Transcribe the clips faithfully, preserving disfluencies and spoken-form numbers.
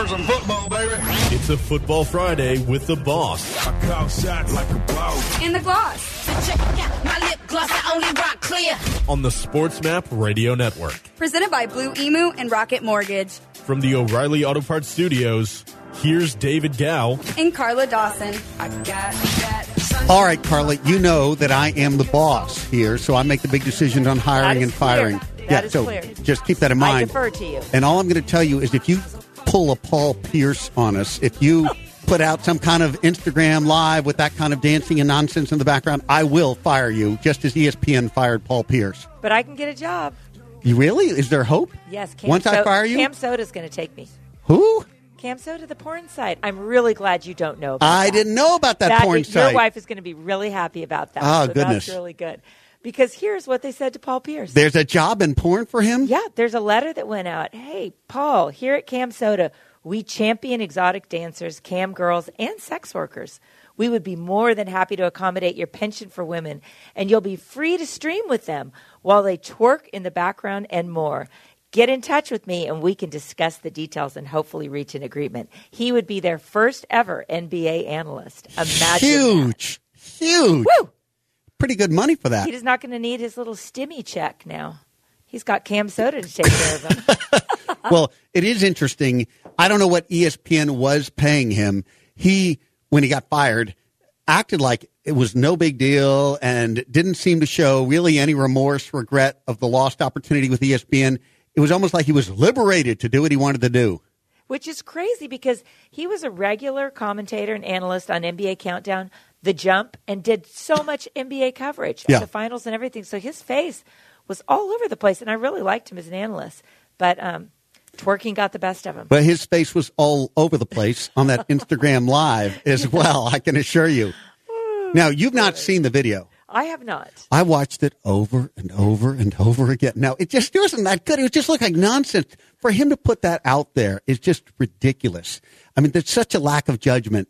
for some football, baby. It's a Football Friday with the boss. I call shots like a boss. In the gloss. So check out my lip gloss, I only rock clear. On the SportsMap Radio Network. Presented by Blue Emu and Rocket Mortgage. From the O'Reilly Auto Parts Studios, here's David Gow. And Carla Dawson. I got that. All right, Carla, you know that I am the boss here, so I make the big decisions on hiring and firing. That yeah, is so clear. just keep that in mind. I defer to you. And all I'm going to tell you is if you pull a Paul Pierce on us, if you put out some kind of Instagram live with that kind of dancing and nonsense in the background, I will fire you, just as E S P N fired Paul Pierce. But I can get a job. You really? Is there hope? Yes. Cam Once I fire you? Cam Soda's going to take me. Who? Cam Soda, the porn site. I'm really glad you don't know about I that. didn't know about that, that porn is, site. Your wife is going to be really happy about that. Oh, so goodness. That's really good. Because here's what they said to Paul Pierce. There's a job in porn for him? Yeah, there's a letter that went out. Hey, Paul, here at Cam Soda, we champion exotic dancers, cam girls, and sex workers. We would be more than happy to accommodate your penchant for women, and you'll be free to stream with them while they twerk in the background and more. Get in touch with me, and we can discuss the details and hopefully reach an agreement. He would be their first ever N B A analyst. Imagine Huge. that. Huge. Woo! Pretty good money for that. He's not going to need his little stimmy check now. He's got Cam Soda to take care of him. Well, it is interesting. I don't know what E S P N was paying him. He, when he got fired, acted like it was no big deal and didn't seem to show really any remorse, regret of the lost opportunity with E S P N. It was almost like he was liberated to do what he wanted to do. Which is crazy because he was a regular commentator and analyst on N B A Countdown, The Jump, and did so much N B A coverage Yeah. of the finals and everything. So his face was all over the place, and I really liked him as an analyst. But um, twerking got the best of him. But his face was all over the place on that Instagram Live as well, I can assure you. Now, you've not seen the video. I have not. I watched it over and over and over again. Now, it just wasn't that good. It just looked like nonsense. For him to put that out there is just ridiculous. I mean, there's such a lack of judgment.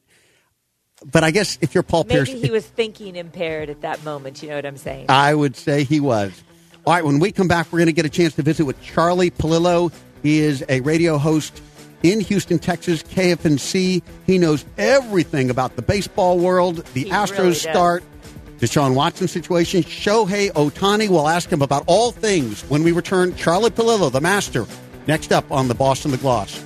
But I guess if you're Paul Maybe Pierce, he was thinking impaired at that moment. You know what I'm saying? I would say he was. All right, when we come back, we're going to get a chance to visit with Charlie Palillo. He is a radio host in Houston, Texas, K F N C. He knows everything about the baseball world, the He Astros really does. start, Deshaun Watson situation, Shohei Ohtani. We'll ask him about all things when we return. Charlie Palillo, the master, next up on The Boss and the Gloss.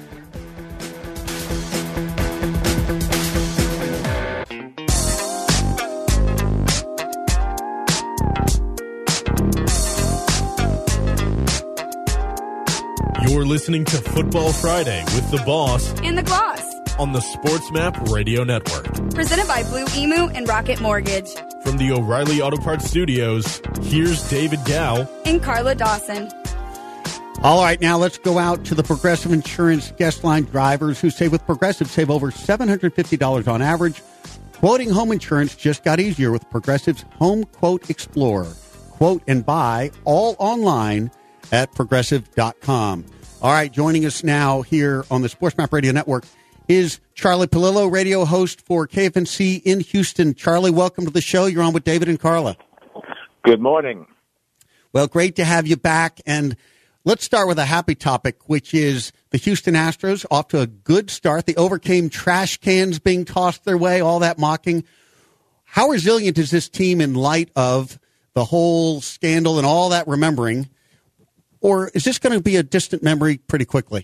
You're listening to Football Friday with the boss In the gloss. on the SportsMap Radio Network. Presented by Blue Emu and Rocket Mortgage. From the O'Reilly Auto Parts Studios, here's David Gow. And Carla Dawson. All right, now let's go out to the Progressive Insurance guest line. Drivers who save with Progressive save over seven hundred fifty dollars on average. Quoting home insurance just got easier with Progressive's Home Quote Explorer. Quote and buy all online at progressive dot com. All right, joining us now here on the SportsMap Radio Network is Charlie Palillo, radio host for K F N C in Houston. Charlie, welcome to the show. You're on with David and Carla. Good morning. Well, great to have you back. And let's start with a happy topic, which is the Houston Astros off to a good start. They overcame trash cans being tossed their way, all that mocking. How resilient is this team in light of the whole scandal and all that remembering? Or is this going to be a distant memory pretty quickly?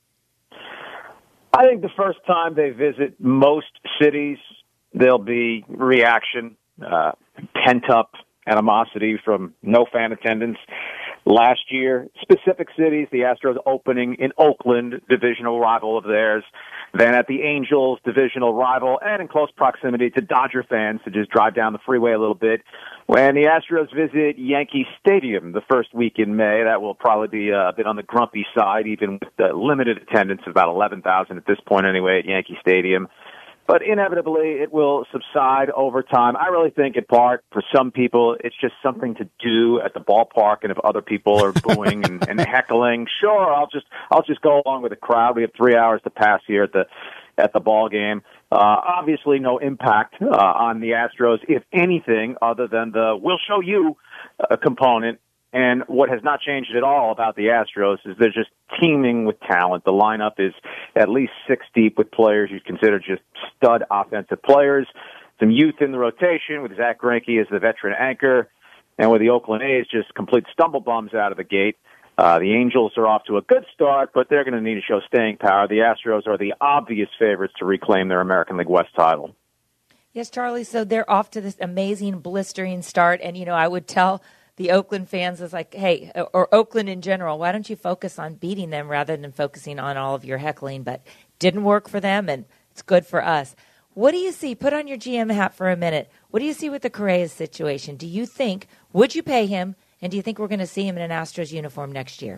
I think the first time they visit most cities, there'll be reaction, uh, pent-up animosity from no fan attendance. Last year, specific cities, the Astros opening in Oakland, divisional rival of theirs, then at the Angels, divisional rival, and in close proximity to Dodger fans to just drive down the freeway a little bit. When the Astros visit Yankee Stadium the first week in May, that will probably be a bit on the grumpy side, even with the limited attendance of about eleven thousand at this point anyway at Yankee Stadium. But inevitably, it will subside over time. I really think, in part, for some people, it's just something to do at the ballpark. And if other people are booing and, and heckling, sure, I'll just I'll just go along with the crowd. We have three hours to pass here at the at the ball game. Uh, obviously, no impact uh, on the Astros, if anything, other than the "we'll show you" uh, component. And what has not changed at all about the Astros is they're just teeming with talent. The lineup is at least six deep with players you'd consider just stud offensive players. Some youth in the rotation with Zach Greinke as the veteran anchor, and with the Oakland A's just complete stumble bums out of the gate. Uh, the Angels are off to a good start, but they're going to need to show staying power. The Astros are the obvious favorites to reclaim their American League West title. Yes, Charlie, so they're off to this amazing, blistering start. And, you know, I would tell the Oakland fans, is like, hey, or Oakland in general, why don't you focus on beating them rather than focusing on all of your heckling? But didn't work for them, and it's good for us. What do you see? Put on your G M hat for a minute. What do you see with the Correa situation? Do you think, would you pay him, and do you think we're going to see him in an Astros uniform next year?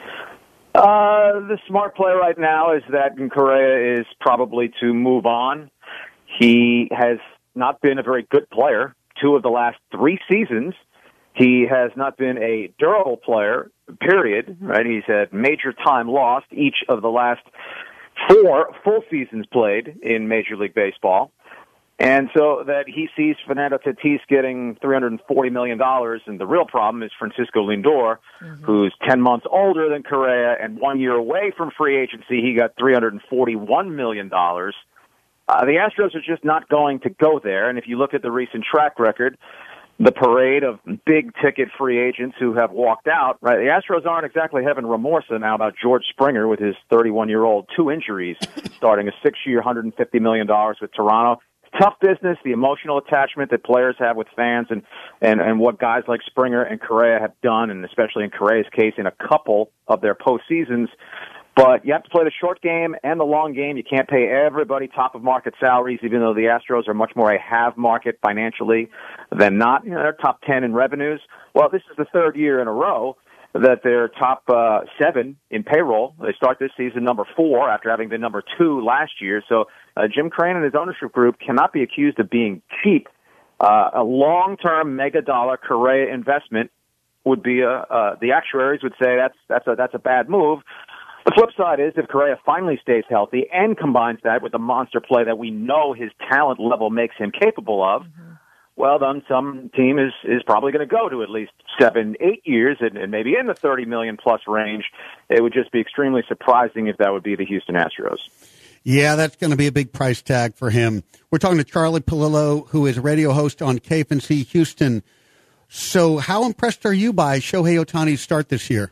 Uh, the smart play right now is that Correa is probably to move on. He has not been a very good player two of the last three seasons. He has not been a durable player, period, right? He's had major time lost each of the last four full seasons played in Major League Baseball. And so that he sees Fernando Tatis getting three hundred forty million dollars, and the real problem is Francisco Lindor, mm-hmm. who's ten months older than Correa and one year away from free agency. He got three hundred forty-one million dollars. Uh, the Astros are just not going to go there, and if you look at the recent track record, the parade of big-ticket free agents who have walked out, right? The Astros aren't exactly having remorse now about George Springer with his thirty-one-year-old, two injuries, starting a six-year, one hundred fifty million dollars with Toronto. Tough business, the emotional attachment that players have with fans, and, and, and what guys like Springer and Correa have done, and especially in Correa's case, in a couple of their postseasons. But you have to play the short game and the long game. You can't pay everybody top-of-market salaries, even though the Astros are much more a have market financially than not. You know, they're top ten in revenues. Well, this is the third year in a row that they're top uh, seven in payroll. They start this season number four after having been number two last year. So uh, Jim Crane and his ownership group cannot be accused of being cheap. Uh, a long-term mega-dollar Correa investment would be a, uh, the actuaries would say that's that's a that's a bad move. The flip side is if Correa finally stays healthy and combines that with the monster play that we know his talent level makes him capable of, mm-hmm. well, then some team is, is probably going to go to at least seven, eight years and, and maybe in the thirty million plus range. It would just be extremely surprising if that would be the Houston Astros. Yeah, that's going to be a big price tag for him. We're talking to Charlie Pallillo, who is a radio host on K F N C Houston. So how impressed are you by Shohei Ohtani's start this year?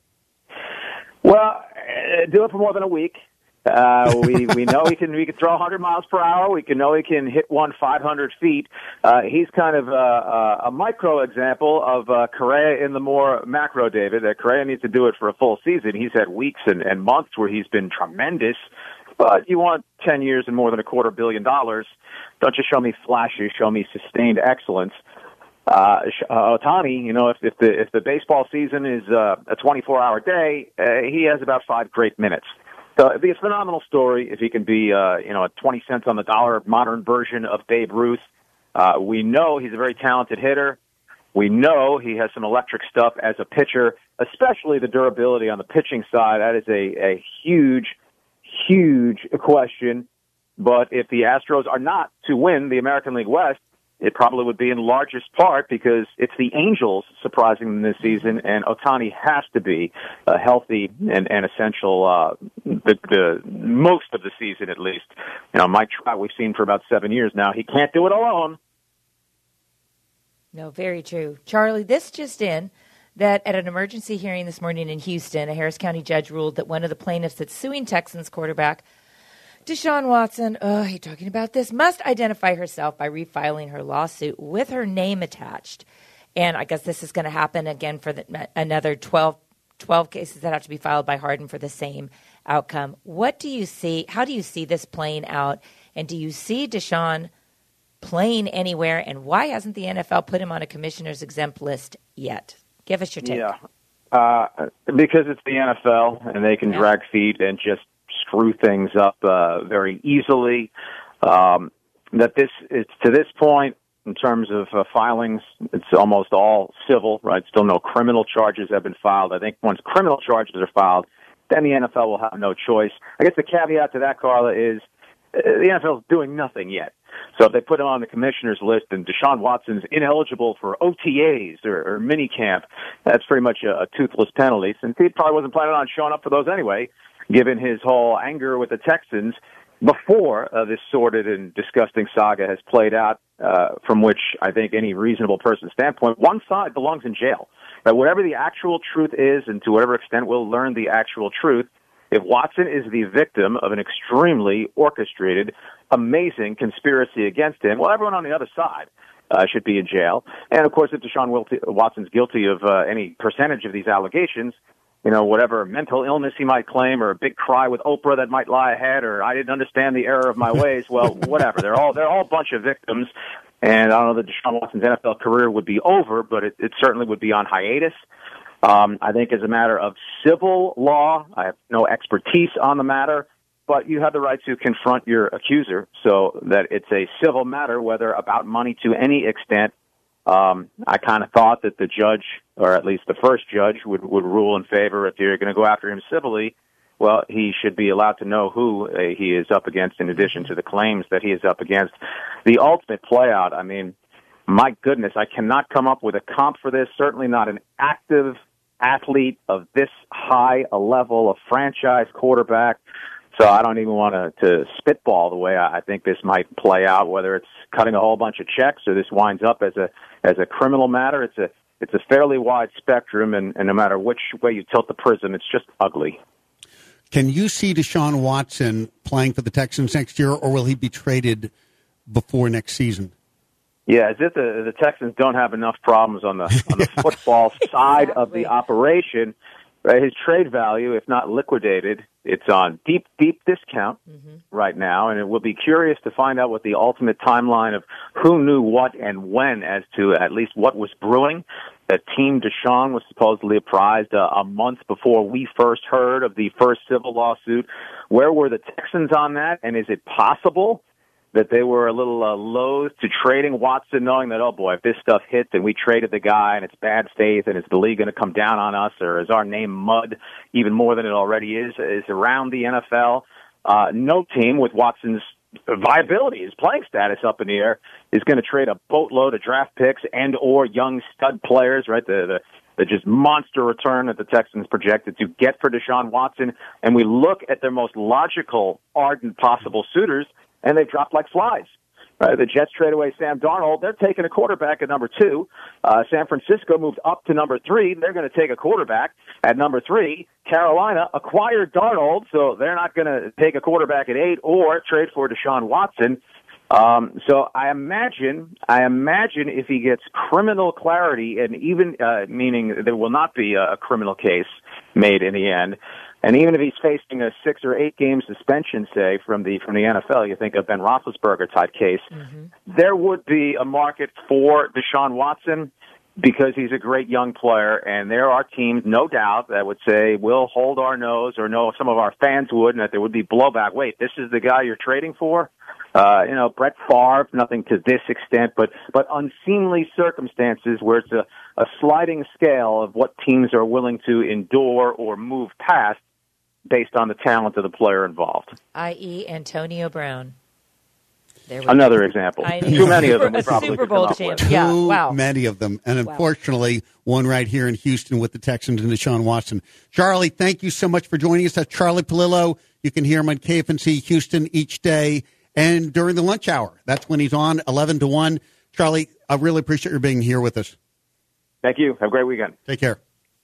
Well, do it for more than a week. Uh, we we know he can we can throw one hundred miles per hour. We can know he can hit one five hundred feet. Uh, he's kind of a, a micro example of uh, Correa in the more macro, David. That Correa needs to do it for a full season. He's had weeks and, and months where he's been tremendous. But you want ten years and more than a quarter billion dollars. Don't just show me flashes. Show me sustained excellence. Uh, Ohtani, you know, if, if the if the baseball season is uh, a twenty-four hour day, uh, he has about five great minutes. So it'd be a phenomenal story if he can be, uh, you know, a twenty cents on the dollar modern version of Babe Ruth. Uh, we know he's a very talented hitter. We know he has some electric stuff as a pitcher, especially the durability on the pitching side. That is a, a huge, huge question. But if the Astros are not to win the American League West, it probably would be in largest part because it's the Angels surprising them this season, and Ohtani has to be uh, healthy and, and essential uh, the, the most of the season at least. You know, Mike Trout we've seen for about seven years now. He can't do it alone. No, very true. Charlie, this just in, that at an emergency hearing this morning in Houston, a Harris County judge ruled that one of the plaintiffs that's suing Texans quarterback Deshaun Watson, oh, you're talking about this, must identify herself by refiling her lawsuit with her name attached. And I guess this is going to happen again for the, another twelve, twelve cases that have to be filed by Harden for the same outcome. What do you see? How do you see this playing out? And do you see Deshaun playing anywhere? And why hasn't the N F L put him on a commissioner's exempt list yet? Give us your take. Yeah, uh, because it's the N F L and they can yeah. drag feet and just screw things up uh, very easily. Um, that this is to this point in terms of uh, filings, it's almost all civil, right? Still no criminal charges have been filed. I think once criminal charges are filed, then the N F L will have no choice. I guess the caveat to that, Carla, is the N F L is doing nothing yet. So if they put him on the commissioner's list and Deshaun Watson's ineligible for O T As or, or mini camp, that's pretty much a, a toothless penalty, since he probably wasn't planning on showing up for those anyway, given his whole anger with the Texans before uh, this sordid and disgusting saga has played out, uh, from which I think any reasonable person's standpoint, one side belongs in jail. But whatever the actual truth is, and to whatever extent we'll learn the actual truth, if Watson is the victim of an extremely orchestrated, amazing conspiracy against him, well, everyone on the other side uh, should be in jail. And, of course, if Deshaun Watson's guilty of uh, any percentage of these allegations, you know, whatever mental illness he might claim, or a big cry with Oprah that might lie ahead, or I didn't understand the error of my ways, well, whatever. They're all they're all a bunch of victims. And I don't know that Deshaun Watson's N F L career would be over, but it, it certainly would be on hiatus. Um, I think as a matter of civil law, I have no expertise on the matter, but you have the right to confront your accuser, so that it's a civil matter, whether about money to any extent. Um, I kind of thought that the judge, or at least the first judge, would, would rule in favor. If you're going to go after him civilly, well, he should be allowed to know who uh, he is up against in addition to the claims that he is up against. The ultimate playout, I mean, my goodness, I cannot come up with a comp for this, certainly not an active athlete of this high a level of franchise quarterback. So I don't even want to, to spitball the way I think this might play out, whether it's cutting a whole bunch of checks or this winds up as a as a criminal matter. It's a it's a fairly wide spectrum, and, and no matter which way you tilt the prism, it's just ugly. Can you see Deshaun Watson playing for the Texans next year, or will he be traded before next season? Yeah, as if the, the Texans don't have enough problems on the on the football side of the operation. Right, his trade value, if not liquidated, it's on deep, deep discount mm-hmm. right now, and it will be curious to find out what the ultimate timeline of who knew what and when as to at least what was brewing. That Team Deshaun was supposedly apprised uh, a month before we first heard of the first civil lawsuit. Where were the Texans on that, and is it possible that they were a little uh, loath to trading Watson, knowing that, oh boy, if this stuff hits and we traded the guy and it's bad faith and is the league going to come down on us, or is our name mud even more than it already is, is around the N F L? Uh, no team with Watson's viability, his playing status up in the air, is going to trade a boatload of draft picks and or young stud players, right? The, the, the just monster return that the Texans projected to get for Deshaun Watson. And we look at their most logical, ardent possible suitors, and they've dropped like flies. Uh, the Jets trade away Sam Darnold. They're taking a quarterback at number two. Uh, San Francisco moved up to number three. They're going to take a quarterback at number three. Carolina acquired Darnold, so they're not going to take a quarterback at eight or trade for Deshaun Watson. Um, so I imagine, I imagine if he gets criminal clarity, and even uh, meaning there will not be a, a criminal case made in the end. And even if he's facing a six or eight game suspension, say, from the from the N F L, you think of Ben Roethlisberger type case, mm-hmm. there would be a market for Deshaun Watson because he's a great young player, and there are teams, no doubt, that would say, we'll hold our nose, or no, some of our fans would, and that there would be blowback. Wait, this is the guy you're trading for? Uh, you know, Brett Favre, nothing to this extent, but, but unseemly circumstances where it's a, a sliding scale of what teams are willing to endure or move past based on the talent of the player involved. that is. Antonio Brown. There we Another go. example. I Too many of them. A probably Super Bowl champ. Too Yeah, wow. many of them. And Wow. unfortunately, one right here in Houston with the Texans and Deshaun Watson. Charlie, thank you so much for joining us. That's Charlie Palillo. You can hear him on K F N C Houston each day and during the lunch hour. That's when he's on, eleven to one. Charlie, I really appreciate your being here with us. Thank you. Have a great weekend. Take care.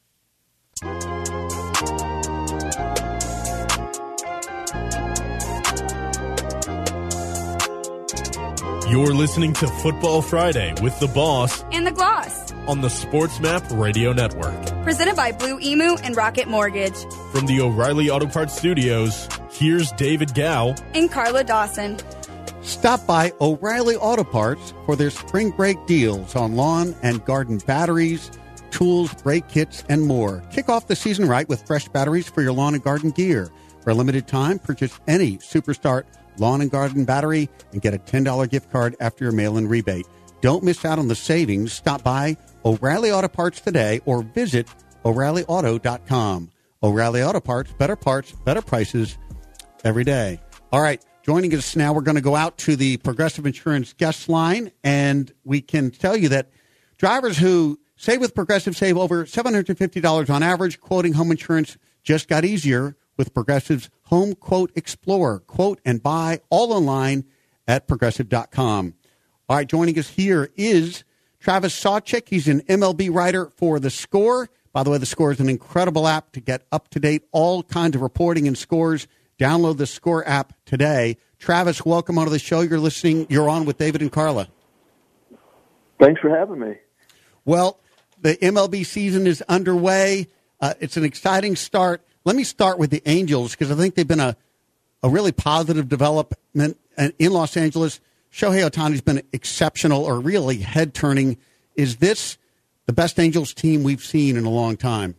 You're listening to Football Friday with the Boss And the Gloss. on the SportsMap Radio Network. Presented by Blue Emu and Rocket Mortgage. From the O'Reilly Auto Parts Studios, here's David Gow. And Carla Dawson. Stop by O'Reilly Auto Parts for their spring break deals on lawn and garden batteries, tools, brake kits, and more. Kick off the season right with fresh batteries for your lawn and garden gear. For a limited time, purchase any Superstart lawn and garden battery and get a ten dollars gift card after your mail-in rebate. Don't miss out on the savings. Stop by O'Reilly Auto Parts today or visit O'Reilly Auto dot com. O'Reilly Auto Parts, better parts, better prices every day. All right. Joining us now, we're going to go out to the Progressive Insurance guest line, and we can tell you that drivers who save with Progressive save over seven hundred fifty dollars on average. Quoting home insurance just got easier with Progressive's Home Quote Explorer. Quote and buy all online at progressive dot com. All right, joining us here is Travis Sawchik. He's an M L B writer for The Score. By the way, The Score is an incredible app to get up-to-date all kinds of reporting and scores. Download the Score app today. Travis, welcome onto the show. You're listening. You're on with David and Carla. Thanks for having me. Well, the M L B season is underway. Uh, it's an exciting start. Let me start with the Angels because I think they've been a, a really positive development in Los Angeles. Shohei Ohtani's been exceptional or really head-turning. Is this the best Angels team we've seen in a long time?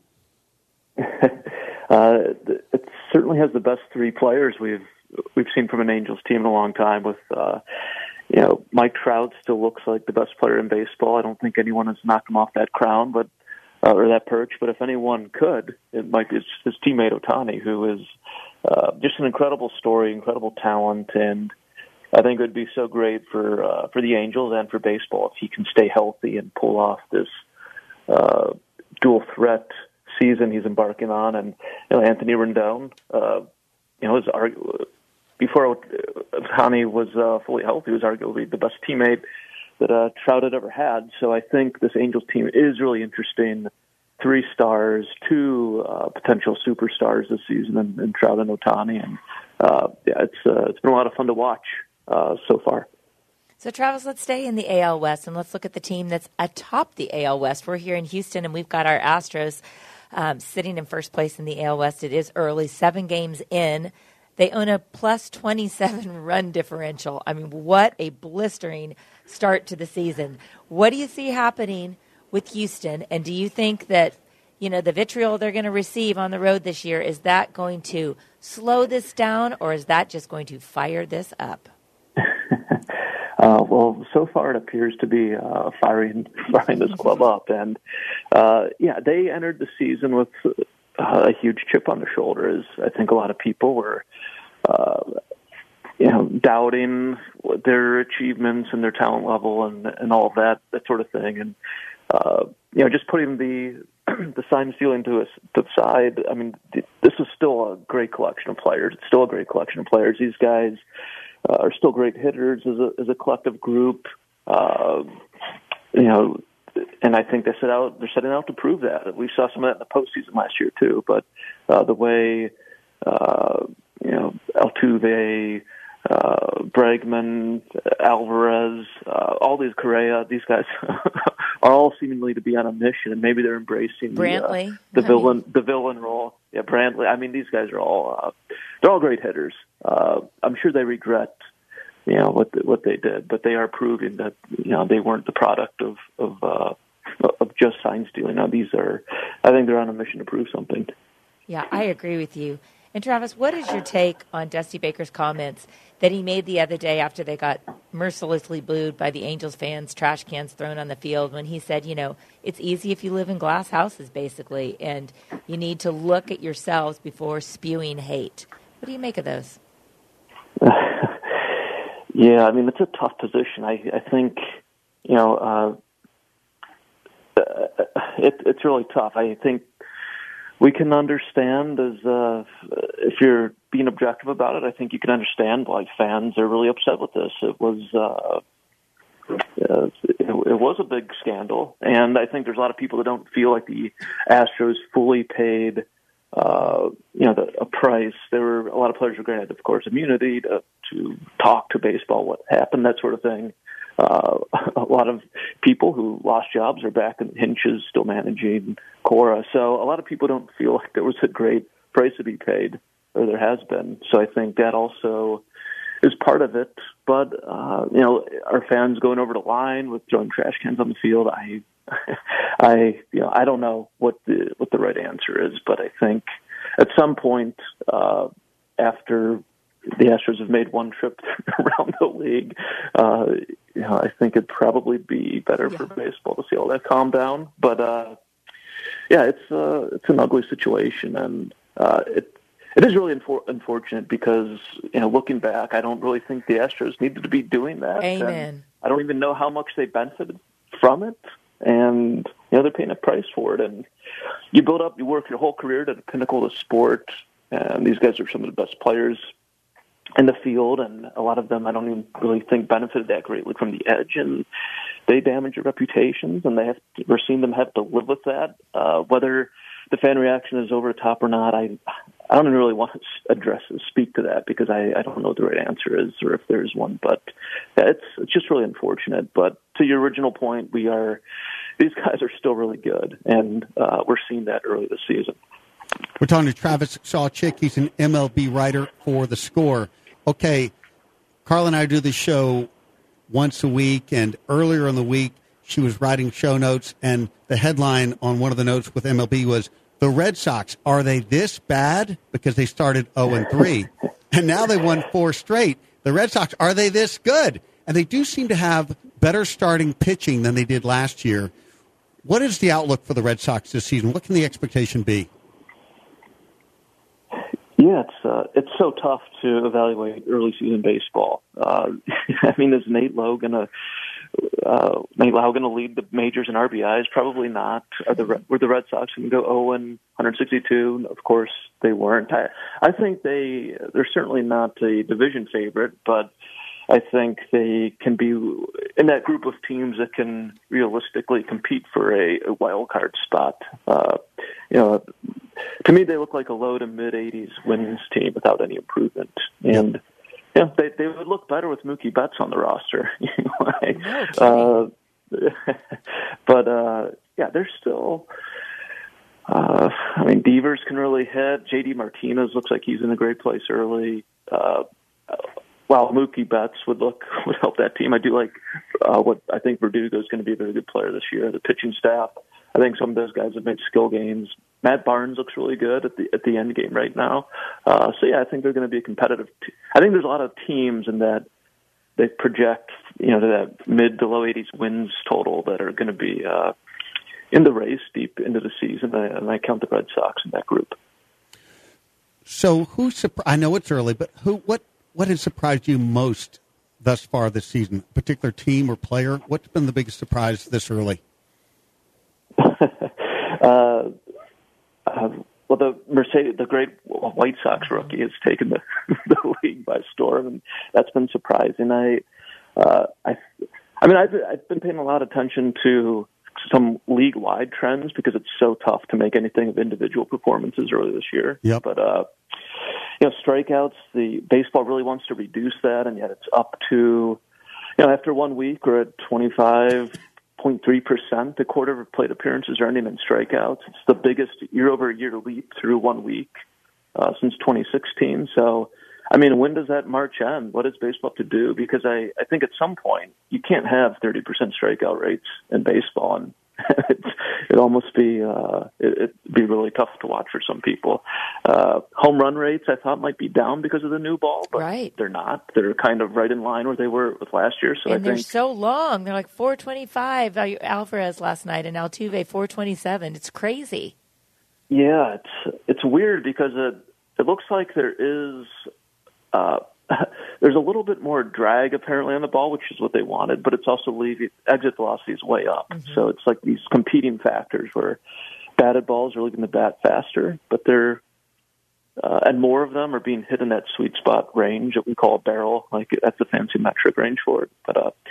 uh, it certainly has the best three players we've we've seen from an Angels team in a long time. With uh, you know, Mike Trout still looks like the best player in baseball. I don't think anyone has knocked him off that crown, but uh, or that perch. But if anyone could, it might be his, his teammate Ohtani, who is uh, just an incredible story, incredible talent, and I think it would be so great for uh, for the Angels and for baseball if he can stay healthy and pull off this uh, dual threat season he's embarking on. And you know, Anthony Rendon, uh, you know, is argu- before Ohtani was uh, fully healthy, he was arguably the best teammate that uh, Trout had ever had. So I think this Angels team is really interesting. Three stars, two uh, potential superstars this season, in, in Trout and Ohtani, and uh, yeah, it's uh, it's been a lot of fun to watch uh, so far. So, Travis, let's stay in the A L West, and let's look at the team that's atop the A L West. We're here in Houston, and we've got our Astros um, sitting in first place in the A L West. It is early, seven games in. They own a plus twenty-seven run differential. I mean, what a blistering start to the season. What do you see happening with Houston, and do you think that, you know, the vitriol they're going to receive on the road this year, is that going to slow this down, or is that just going to fire this up? Uh, well, so far it appears to be uh, firing, firing this club up. And, uh, yeah, they entered the season with uh, a huge chip on their shoulders. I think a lot of people were, uh, you know, doubting their achievements and their talent level and, and all of that, that sort of thing. And, uh, you know, just putting the the sign ceiling to, a, to the side, I mean, this is still a great collection of players. It's still a great collection of players. These guys Uh, are still great hitters as a as a collective group, uh, you know, and I think they set out they're setting out to prove that. We saw some of that in the postseason last year too. But uh, the way uh, you know Altuve, uh, Bregman, Alvarez, uh, all these Correa, these guys are all seemingly to be on a mission, and maybe they're embracing Brantley, the, uh, the I villain mean. the villain role. Yeah, Brantley. I mean, these guys are all uh, they're all great hitters. Uh, I'm sure they regret, you know, what the, what they did, but they are proving that, you know, they weren't the product of of, uh, of just sign stealing. Now these are, I think they're on a mission to prove something. Yeah, I agree with you. And Travis, what is your take on Dusty Baker's comments that he made the other day after they got mercilessly booed by the Angels fans, trash cans thrown on the field, when he said, you know, it's easy if you live in glass houses, basically, and you need to look at yourselves before spewing hate. What do you make of those? Yeah, I mean, it's a tough position. I, I think, you know, uh, it, it's really tough. I think we can understand as uh, if you're being objective about it, I think you can understand why fans are really upset with this. It was uh, uh, it, it was a big scandal, and I think there's a lot of people that don't feel like the Astros fully paid Uh, you know, the, a price. There were a lot of players who granted, of course, immunity to, to talk to baseball, what happened, that sort of thing. Uh, a lot of people who lost jobs are back in Hinch's still managing Cora. So a lot of people don't feel like there was a great price to be paid, or there has been. So I think that also is part of it. But, uh, you know, are fans going over the line with throwing trash cans on the field? I I, you know, I don't know what the what the right answer is, but I think at some point uh, after the Astros have made one trip around the league, uh, you know, I think it'd probably be better yeah. for baseball to see all that calm down. But uh, yeah, it's uh, it's an ugly situation, and uh, it it is really infor- unfortunate because, you know, looking back, I don't really think the Astros needed to be doing that. Amen. And I don't even know how much they benefited from it. And, you know, they're paying a price for it. And you build up, you work your whole career to the pinnacle of the sport. And these guys are some of the best players in the field. And a lot of them, I don't even really think benefited that greatly from the edge. And they damage your reputations. And they have to, we're seeing them have to live with that. Uh, whether the fan reaction is over the top or not, I I don't really want to address and speak to that because I, I don't know what the right answer is or if there's one. But it's it's just really unfortunate. But to your original point, we are these guys are still really good, and uh, we're seeing that early this season. We're talking to Travis Sawchik. He's an M L B writer for The Score. Okay, Carl and I do the show once a week, and earlier in the week she was writing show notes, and the headline on one of the notes with M L B was, "The Red Sox, are they this bad?" Because they started oh and three, and now they won four straight. The Red Sox, are they this good? And they do seem to have better starting pitching than they did last year. What is the outlook for the Red Sox this season? What can the expectation be? Yeah, it's uh, it's so tough to evaluate early season baseball. Uh, I mean, is Nate Lowe going to uh, Nate Lowe going to lead the majors in R B Is? Probably not. Are the were the Red Sox going to go oh and one sixty-two? Of course they weren't. I I think they they're certainly not a division favorite, but I think they can be in that group of teams that can realistically compete for a, a wild card spot. Uh, you know, to me, they look like a low to mid eighties wins team without any improvement, and you know, they they would look better with Mookie Betts on the roster. like, uh, but uh, yeah, they're still. Uh, I mean, Devers can really hit. J D Martinez looks like he's in a great place early. Uh, While Mookie Betts would look would help that team, I do like uh, what I think Verdugo is going to be a very good player this year. The pitching staff, I think some of those guys have made skill gains. Matt Barnes looks really good at the at the end game right now. Uh, so yeah, I think they're going to be a competitive. T- I think there's a lot of teams in that they project, you know, to that mid to low eighties wins total that are going to be uh, in the race deep into the season, and I count the Red Sox in that group. So who? I know it's early, but who? What? What has surprised you most thus far this season? A particular team or player? What's been the biggest surprise this early? uh, uh, well, the Mercedes, the great White Sox rookie, has taken the, the league by storm, and that's been surprising. I, uh, I, I mean, I've, I've been paying a lot of attention to some league-wide trends because it's so tough to make anything of individual performances early this year. Yep. But uh, you know, strikeouts, the baseball really wants to reduce that, and yet it's up to, you know, after one week, we're at twenty-five point three percent the quarter of plate appearances earning in strikeouts. It's the biggest year-over-year leap through one week uh, since twenty sixteen. So, I mean, when does that march end? What does baseball have to do? Because I, I think at some point you can't have thirty percent strikeout rates in baseball, and it's, it'd almost be uh, it, it'd be really tough to watch for some people. Uh, home run rates I thought might be down because of the new ball, but right. They're not. They're kind of right in line where they were with last year. So and I they're think so long. They're like four twenty-five. Alvarez last night and Altuve four twenty-seven. It's crazy. Yeah, it's it's weird because it it looks like there is. Uh, there's a little bit more drag apparently on the ball, which is what they wanted, but it's also leaving exit velocity is way up. Mm-hmm. So it's like these competing factors where batted balls are leaving the bat faster, but they're uh, and more of them are being hit in that sweet spot range that we call a barrel. Like that's the fancy metric range for it. But uh,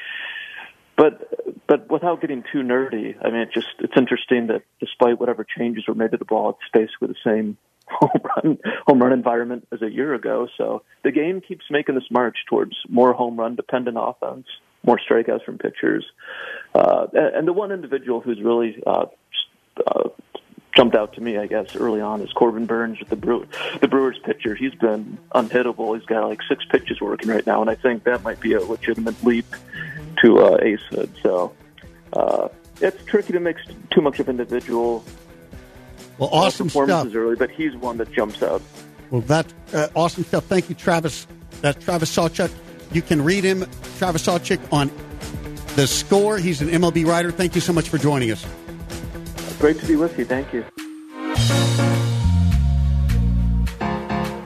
but but without getting too nerdy, I mean, it just it's interesting that despite whatever changes were made to the ball, it's basically the same home run home run environment as a year ago. So the game keeps making this march towards more home run dependent offense, more strikeouts from pitchers. Uh, and the one individual who's really uh, uh, jumped out to me, I guess, early on is Corbin Burns with the Brew- the Brewers pitcher. He's been unhittable. He's got like six pitches working right now, and I think that might be a legitimate leap to uh, acehood. So uh, it's tricky to mix too much of individual Well, awesome performances stuff. early, but he's one that jumps out. Well, that's uh, awesome stuff. Thank you, Travis. That's Travis Sawchik. You can read him, Travis Sawchik, on The Score. He's an M L B writer. Thank you so much for joining us. Great to be with you. Thank you.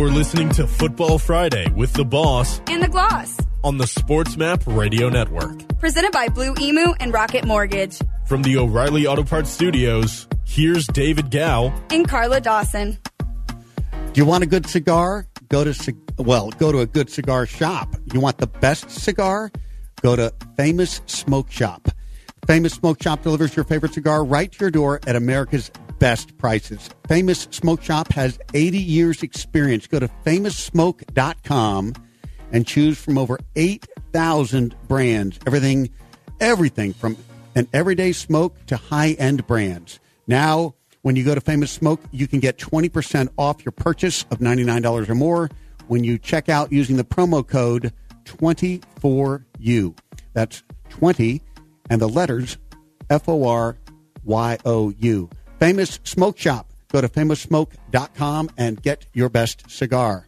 You're listening to Football Friday with the Boss And the Gloss. on the Sports Map Radio Network. Presented by Blue Emu and Rocket Mortgage. From the O'Reilly Auto Parts Studios, here's David Gow. And Carla Dawson. Do you want a good cigar? Go to cig- well, go to a good cigar shop. You want the best cigar? Go to Famous Smoke Shop. Famous Smoke Shop delivers your favorite cigar right to your door at America's best prices. Famous Smoke Shop has eighty years experience. Go to famous smoke dot com and choose from over eight thousand brands. Everything, everything from an everyday smoke to high-end brands. Now, when you go to Famous Smoke, you can get twenty percent off your purchase of ninety-nine dollars or more when you check out using the promo code twenty-four U. That's twenty and the letters F O R Y O U. Famous Smoke Shop. Go to famous smoke dot com and get your best cigar.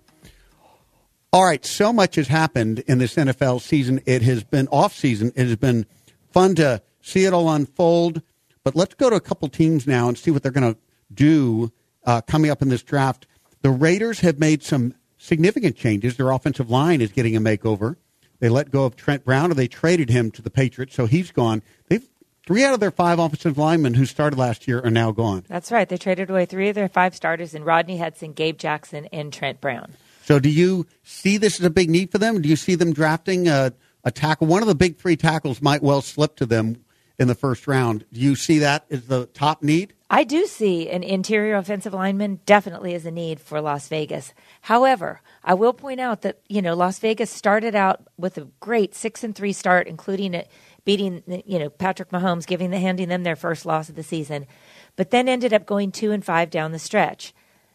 All right, so much has happened in this N F L season. It has been off-season. It has been fun to see it all unfold. But let's go to a couple teams now and see what they're going to do uh, coming up in this draft. The Raiders have made some significant changes. Their offensive line is getting a makeover. They let go of Trent Brown, or they traded him to the Patriots, so he's gone. They've Three out of their five offensive linemen who started last year are now gone. That's right. They traded away three of their five starters in Rodney Hudson, Gabe Jackson, and Trent Brown. So do you see this as a big need for them? Do you see them drafting a, a tackle? One of the big three tackles might well slip to them in the first round. Do you see that as the top need? I do see an interior offensive lineman definitely as a need for Las Vegas. However, I will point out that, you know, Las Vegas started out with a great six and three start, including it beating, you know, Patrick Mahomes, giving the handing them their first loss of the season, but then ended up going two and five down the stretch.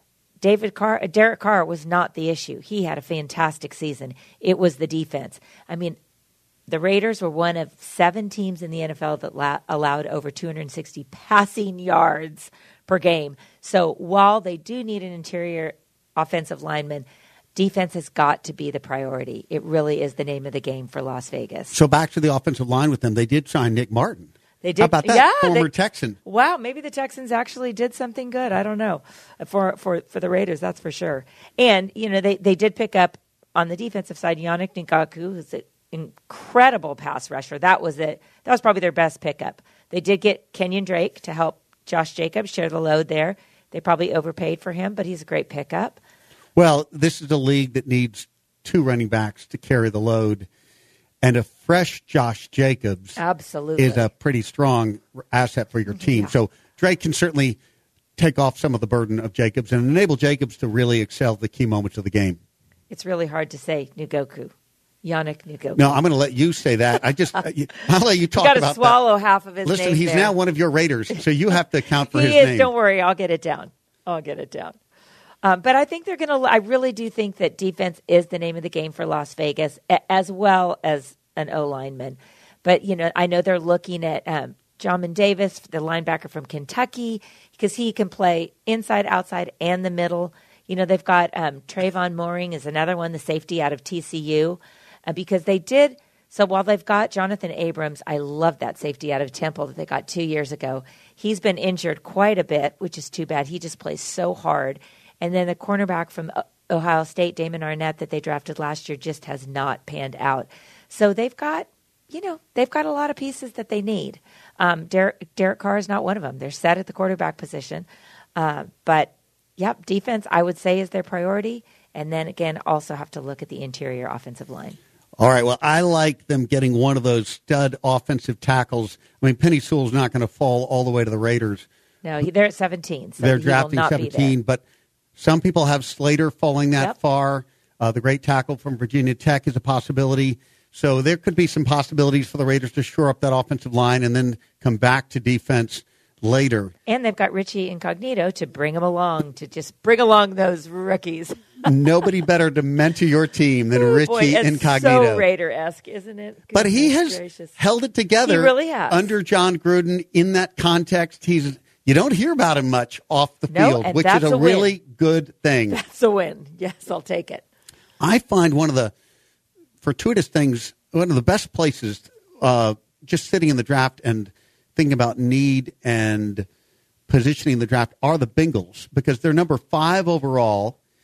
David Carr, Derek Carr was not the issue. He had a fantastic season. It was the defense. I mean, the Raiders were one of seven teams in the N F L that la- allowed over two hundred sixty passing yards per game. So while they do need an interior offensive lineman, defense has got to be the priority. It really is the name of the game for Las Vegas. So back to the offensive line with them. They did sign Nick Martin. They did. How about that? Yeah, Former they, Texan. Wow, maybe the Texans actually did something good. I don't know. For for for the Raiders, that's for sure. And, you know, they, they did pick up on the defensive side Yannick Ngakoue, who's an incredible pass rusher. That was it. That was probably their best pickup. They did get Kenyon Drake to help Josh Jacobs share the load there. They probably overpaid for him, but he's a great pickup. Well, this is a league that needs two running backs to carry the load, and a fresh Josh Jacobs Absolutely. is a pretty strong asset for your team. Yeah. So Drake can certainly take off some of the burden of Jacobs and enable Jacobs to really excel at the key moments of the game. It's really hard to say Ngakoue. Yannick Ngakoue. No, I'm going to let you say that. I just, I'll let you talk you got about to swallow that. half of his Listen, name he's there. now one of your Raiders, so you have to account for he his is. name. Don't worry, I'll get it down. I'll get it down. Um, but I think they're going to. I really do think that defense is the name of the game for Las Vegas, a- as well as an O lineman. But you know, I know they're looking at um, Jamin Davis, the linebacker from Kentucky, because he can play inside, outside, and the middle. You know, they've got um, Trayvon Mooring is another one, the safety out of T C U, uh, because they did. So while they've got Jonathan Abrams, I love that safety out of Temple that they got two years ago. He's been injured quite a bit, which is too bad. He just plays so hard. And then the cornerback from Ohio State, Damon Arnett, that they drafted last year just has not panned out. So they've got, you know, they've got a lot of pieces that they need. Um, Derek, Derek Carr is not one of them. They're set at the quarterback position. Uh, but, yep, defense, I would say, is their priority. And then, again, also have to look at the interior offensive line. All right, well, I like them getting one of those stud offensive tackles. I mean, Penny Sewell's not going to fall all the way to the Raiders. No, he, they're at seventeen. So they're he drafting will not seventeen, be there. but some people have Slater falling that Yep. far. Uh, the great tackle from Virginia Tech is a possibility. So there could be some possibilities for the Raiders to shore up that offensive line and then come back to defense later. And they've got Richie Incognito to bring them along, to just bring along those rookies. Nobody better to mentor your team than Oh, Richie boy, it's Incognito. so Raider-esque, isn't it? But he Goodness has gracious. held it together. He really has. Under John Gruden in that context. He's you don't hear about him much off the No, field, and which is that's a a win. really good thing. That's a win. Yes, I'll take it. I find one of the fortuitous things, one of the best places, uh, just sitting in the draft and thinking about need and positioning the draft are the Bengals, because they're number five overall.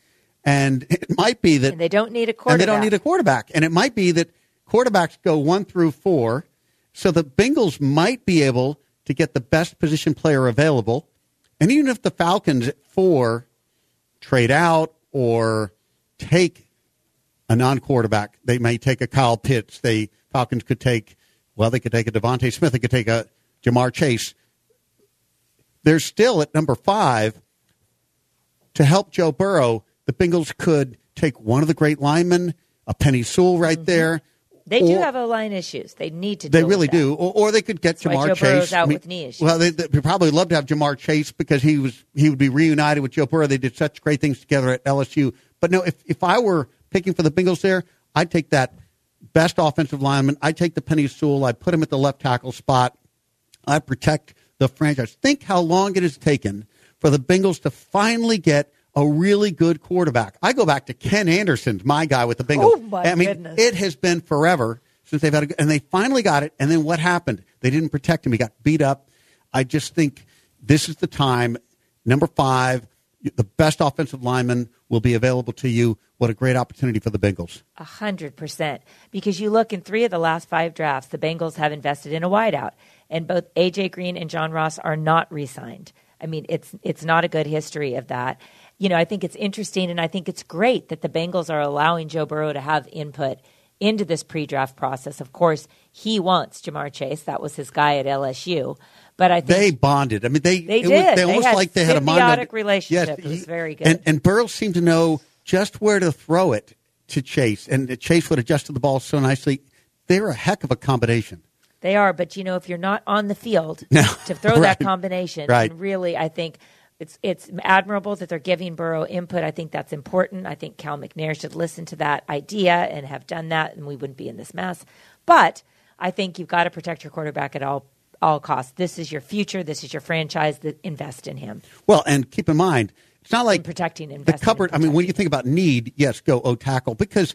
And it might be that And they don't need a quarterback. And they don't need a quarterback. And it might be that quarterbacks go one through four, so the Bengals might be able to get the best position player available. And even if the Falcons at four trade out or take a non-quarterback, they may take a Kyle Pitts. They Falcons could take, well, they could take a Devontae Smith. They could take a Jamar Chase. They're still at number five. To help Joe Burrow, the Bengals could take one of the great linemen, a Penny Sewell right mm-hmm. there. They do or, have O-line issues. They need to They deal really with that. do. Or, or they could get That's Jamar why Joe Chase. Burrow's out I mean, with knee issues. Well, they, they'd probably love to have Jamar Chase because he was he would be reunited with Joe Burrow. They did such great things together at L S U. But no, if, if I were picking for the Bengals there, I'd take that best offensive lineman. I'd take the Penny Sewell. I'd put him at the left tackle spot. I'd protect the franchise. Think how long it has taken for the Bengals to finally get a really good quarterback. I go back to Ken Anderson's my guy with the Bengals. Oh, my I mean, goodness. It has been forever since they've had a, and they finally got it. And then what happened? They didn't protect him. He got beat up. I just think this is the time. Number five, the best offensive lineman will be available to you. What a great opportunity for the Bengals. A hundred percent. Because you look in three of the last five drafts, the Bengals have invested in a wideout. And both A J Green and John Ross are not re-signed. I mean, it's it's not a good history of that. You know, I think it's interesting, and I think it's great that the Bengals are allowing Joe Burrow to have input into this pre-draft process. Of course, he wants Jamar Chase. That was his guy at L S U. But I think they bonded. I mean, they they it did. Was, they, they almost had like they had a symbiotic relationship. Yes, it was he, very good. And, and Burrow seemed to know just where to throw it to Chase, and Chase would adjust to the ball so nicely. They're a heck of a combination. They are, but you know, if you're not on the field no. to throw right. that combination, right. and really, I think it's it's admirable that they're giving Burrow input. I think that's important. I think Cal McNair should listen to that idea and have done that, and we wouldn't be in this mess. But I think you've got to protect your quarterback at all all costs. This is your future. This is your franchise. That invest in him. Well, and keep in mind, it's not like in protecting the cupboard. I mean, when you think about need, yes, go O tackle, because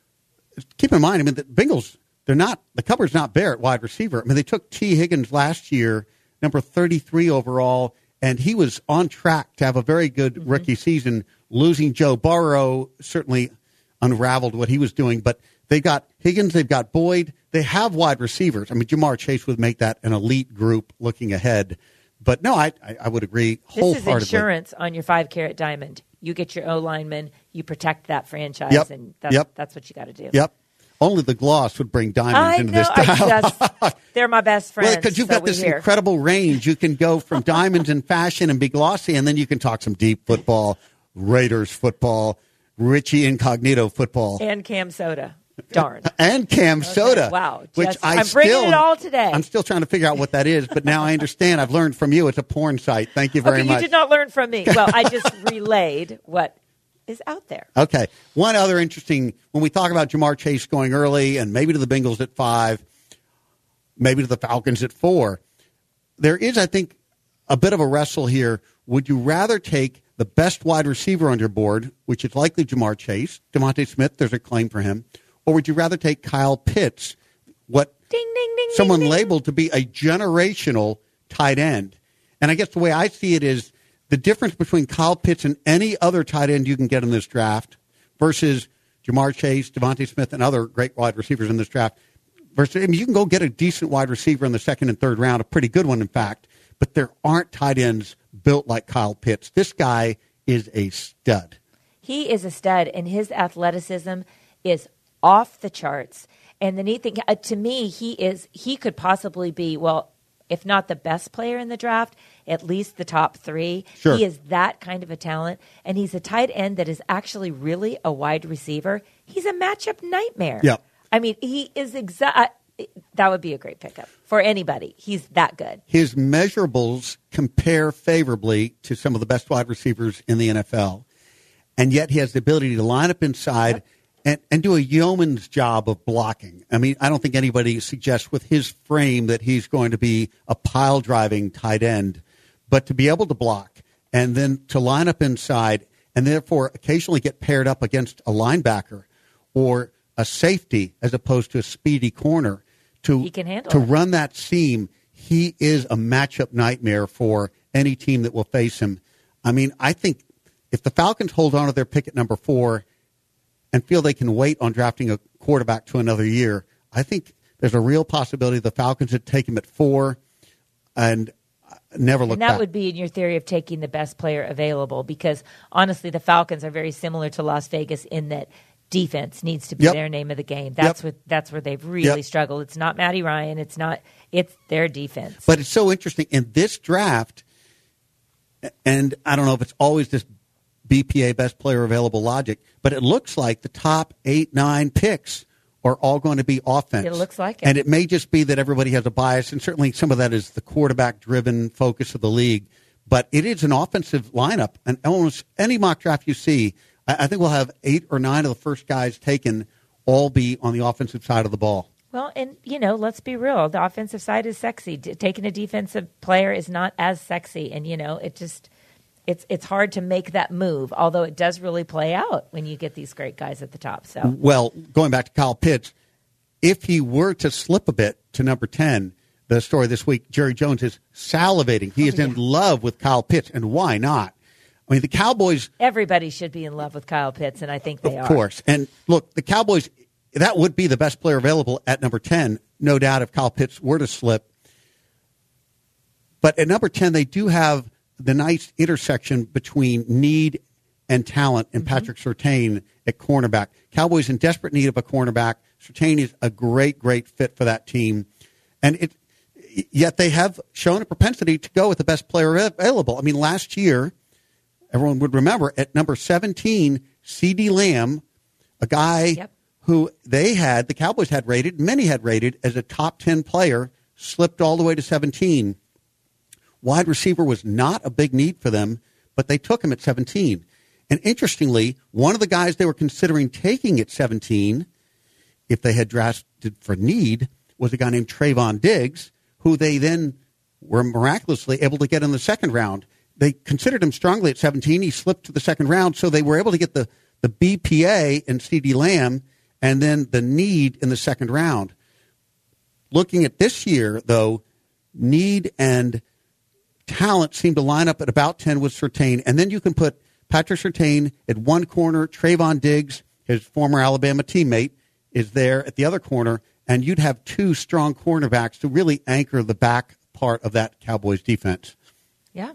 keep in mind, I mean, the Bengals. They're not, the cupboard's not bare at wide receiver. I mean, they took T. Higgins last year, number thirty-three overall, and he was on track to have a very good mm-hmm. rookie season. Losing Joe Burrow certainly unraveled what he was doing, but they got Higgins, they've got Boyd, they have wide receivers. I mean, Jamar Chase would make that an elite group looking ahead. But no, I, I, I would agree wholeheartedly. This is insurance on your five-carat diamond. You get your O-lineman, you protect that franchise, yep. and that's, yep. that's what you got to do. Yep. Only the gloss would bring diamonds I into know, this town. I just, they're my best friends. Well, because you've so got this hear. incredible range. You can go from diamonds and fashion and be glossy, and then you can talk some deep football, Raiders football, Richie Incognito football. And Cam Soda. Darn. And Cam okay. Soda. Wow. Which Just, I I'm still, bringing it all today. I'm still trying to figure out what that is, but now I understand. I've learned from you. It's a porn site. Thank you very okay, much. You did not learn from me. Well, I just relayed what is out there. Okay. One other interesting, when we talk about Jamar Chase going early and maybe to the Bengals at five, maybe to the Falcons at four, there is, I think, a bit of a wrestle here. Would you rather take the best wide receiver on your board, which is likely Jamar Chase, Devontae Smith, there's a claim for him, or would you rather take Kyle Pitts, what ding, ding, ding, someone ding, ding. labeled to be a generational tight end? And I guess the way I see it is, the difference between Kyle Pitts and any other tight end you can get in this draft versus Jamar Chase, Devontae Smith, and other great wide receivers in this draft. Versus, I mean, you can go get a decent wide receiver in the second and third round, a pretty good one, in fact, but there aren't tight ends built like Kyle Pitts. This guy is a stud. He is a stud, and his athleticism is off the charts. And the neat thing, uh, to me, he is he could possibly be, well, if not the best player in the draft, at least the top three. Sure. He is that kind of a talent, and he's a tight end that is actually really a wide receiver. He's a matchup nightmare. Yep. I mean, he is exact. That would be a great pickup for anybody. He's that good. His measurables compare favorably to some of the best wide receivers in the N F L, and yet he has the ability to line up inside Yep. and, and do a yeoman's job of blocking. I mean, I don't think anybody suggests with his frame that he's going to be a pile-driving tight end, but to be able to block and then to line up inside and therefore occasionally get paired up against a linebacker or a safety as opposed to a speedy corner to, He can handle to it. run that seam, he is a matchup nightmare for any team that will face him. I mean, I think if the Falcons hold on to their pick at number four and feel they can wait on drafting a quarterback to another year, I think there's a real possibility the Falcons would take him at four and never look and that back. would be in your theory of taking the best player available, because honestly, the Falcons are very similar to Las Vegas in that defense needs to be Yep. their name of the game. That's Yep. what that's where they've really Yep. struggled. It's not Matty Ryan. It's not. It's their defense. But it's so interesting in this draft, and I don't know if it's always this B P A best player available logic, but it looks like the top eight, nine picks are all going to be offense. It looks like it. And it may just be that everybody has a bias, and certainly some of that is the quarterback-driven focus of the league. But it is an offensive lineup, and almost any mock draft you see, I, I think we'll have eight or nine of the first guys taken all be on the offensive side of the ball. Well, and, you know, let's be real. The offensive side is sexy. D- taking a defensive player is not as sexy. And, you know, it just it's it's hard to make that move, although it does really play out when you get these great guys at the top. So, Well, going back to Kyle Pitts, if he were to slip a bit to number ten, the story this week, Jerry Jones is salivating. He Oh, is in yeah. love with Kyle Pitts, and why not? I mean, the Cowboys, everybody should be in love with Kyle Pitts, and I think they of are. course. And look, the Cowboys, that would be the best player available at number ten, no doubt, if Kyle Pitts were to slip. But at number ten, they do have the nice intersection between need and talent in Mm-hmm. Patrick Surtain at cornerback. Cowboys in desperate need of a cornerback. Surtain is a great, great fit for that team. And it, yet they have shown a propensity to go with the best player available. I mean, last year, everyone would remember, at number seventeen, CeeDee Lamb, a guy Yep. who they had, the Cowboys had rated, many had rated as a top ten player, slipped all the way to seventeen. Wide receiver was not a big need for them, but they took him at seventeen. And interestingly, one of the guys they were considering taking at seventeen, if they had drafted for need, was a guy named Trayvon Diggs, who they then were miraculously able to get in the second round. They considered him strongly at seventeen. He slipped to the second round, so they were able to get the, the B P A and CeeDee Lamb and then the need in the second round. Looking at this year, though, need and talent seem to line up at about ten with Surtain, and then you can put Patrick Surtain at one corner, Trayvon Diggs, his former Alabama teammate, is there at the other corner, and you'd have two strong cornerbacks to really anchor the back part of that Cowboys defense. Yeah,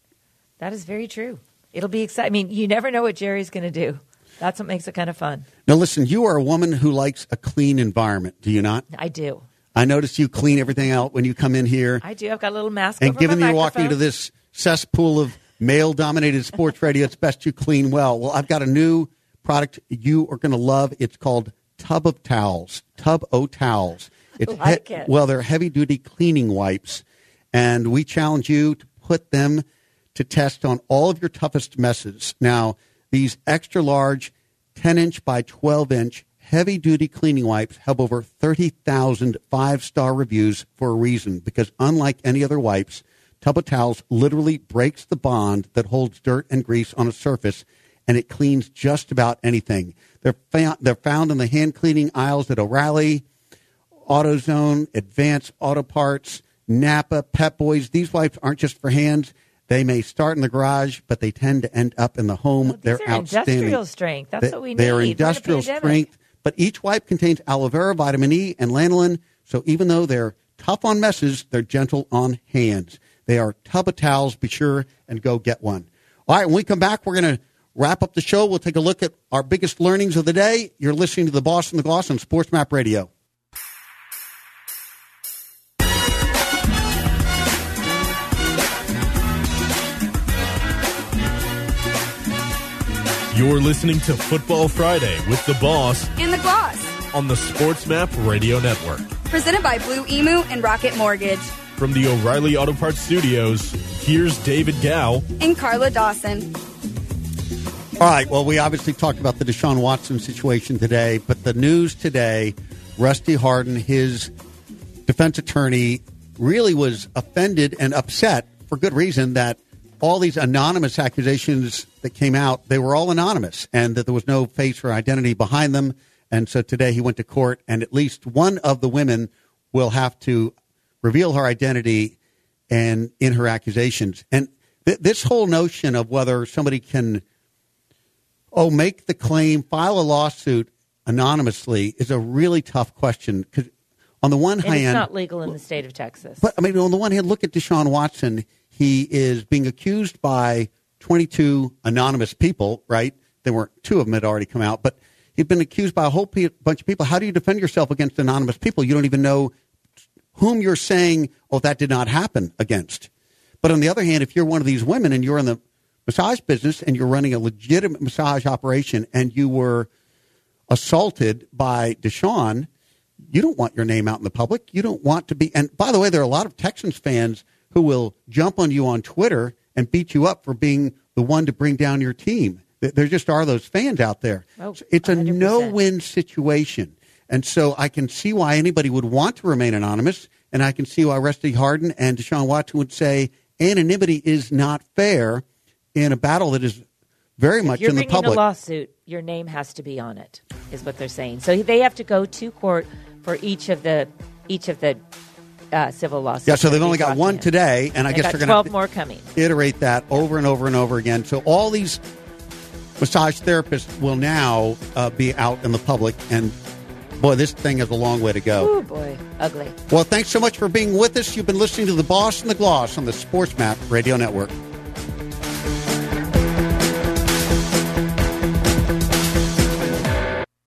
that is very true. It'll be exciting. I mean, you never know what Jerry's going to do. That's what makes it kind of fun. Now, listen, you are a woman who likes a clean environment, do you not? I do. I notice you clean everything out when you come in here. I do. I've got a little mask And over given my you're walking microphone. into this cesspool of male-dominated sports radio, it's best you clean well. Well, I've got a new product you are going to love. It's called Tub of Towels, Tub O Towels. It's I like it. Well, they're heavy-duty cleaning wipes, and we challenge you to put them to test on all of your toughest messes. Now, these extra-large ten-inch by twelve-inch heavy-duty cleaning wipes have over thirty thousand five-star reviews for a reason, because unlike any other wipes, Tub of Towels literally breaks the bond that holds dirt and grease on a surface, and it cleans just about anything. They're found, they're found in the hand-cleaning aisles at O'Reilly, AutoZone, Advanced Auto Parts, Napa, Pep Boys. These wipes aren't just for hands. They may start in the garage, but they tend to end up in the home. Well, these They're are outstanding. industrial strength. That's They- what we need. They are We're in a industrial pandemic. strength, but each wipe contains aloe vera, vitamin E, and lanolin, so even though they're tough on messes, they're gentle on hands. They are Tub of Towels. Be sure and go get one. All right, when we come back, we're going to wrap up the show. We'll take a look at our biggest learnings of the day. You're listening to The Boss and the Gloss on Sports Map Radio. You're listening to Football Friday with The Boss And the Gloss. on the Sports Map Radio Network. Presented by Blue Emu and Rocket Mortgage. From the O'Reilly Auto Parts Studios, here's David Gow. And Carla Dawson. All right, well, we obviously talked about the Deshaun Watson situation today, but the news today, Rusty Hardin, his defense attorney, really was offended and upset for good reason that all these anonymous accusations that came out, they were all anonymous, and that there was no face or identity behind them. And so today he went to court, and at least one of the women will have to reveal her identity and in her accusations. And th- this whole notion of whether somebody can oh, make the claim, file a lawsuit anonymously is a really tough question. Because on the one And hand, it's not legal in the state of Texas. but I mean, on the one hand, look at Deshaun Watson. He is being accused by twenty-two anonymous people, right? There were two of them had already come out, but he'd been accused by a whole pe- bunch of people. How do you defend yourself against anonymous people? You don't even know whom you're saying, oh, that did not happen against. But on the other hand, if you're one of these women and you're in the massage business and you're running a legitimate massage operation and you were assaulted by Deshaun, you don't want your name out in the public. You don't want to be. And by the way, there are a lot of Texans fans who will jump on you on Twitter and beat you up for being the one to bring down your team. There just are those fans out there. Oh, it's a one hundred percent. no-win situation. And so I can see why anybody would want to remain anonymous, and I can see why Rusty Hardin and Deshaun Watson would say anonymity is not fair in a battle that is very much If you're in the bringing public. a lawsuit, your name has to be on it, is what they're saying. So they have to go to court for each of the each of the uh, civil lawsuits. Yeah, so they've that only they got brought one to him. today, and I They've guess got they're twelve going more coming. to iterate that over and over and over again. So all these massage therapists will now uh, be out in the public, and boy, this thing has a long way to go. Oh boy, ugly. Well, thanks so much for being with us. You've been listening to The Boss and the Gloss on the SportsMap Radio Network.